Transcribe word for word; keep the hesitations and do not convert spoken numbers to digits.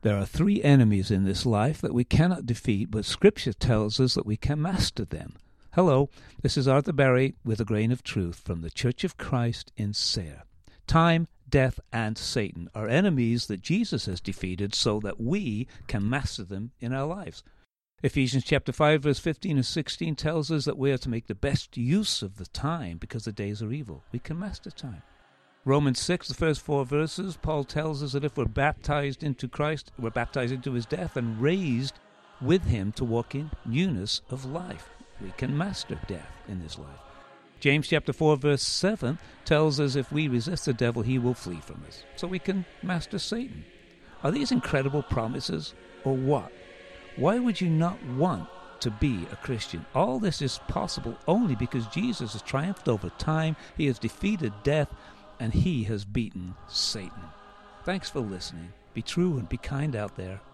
There are three enemies in this life that we cannot defeat, but Scripture tells us that we can master them. Hello, this is Arthur Berry with a grain of truth from the Church of Christ in Sayre. Time, death, and Satan are enemies that Jesus has defeated so that we can master them in our lives. Ephesians chapter five, verse fifteen and sixteen tells us that we are to make the best use of the time because the days are evil. We can master time. Romans six, the first four verses, Paul tells us that if we're baptized into Christ, we're baptized into his death and raised with him to walk in newness of life. We can master death in this life. James chapter four, verse seven tells us if we resist the devil, he will flee from us. So we can master Satan. Are these incredible promises or what? Why would you not want to be a Christian? All this is possible only because Jesus has triumphed over time, he has defeated death, and he has beaten Satan. Thanks for listening. Be true and be kind out there.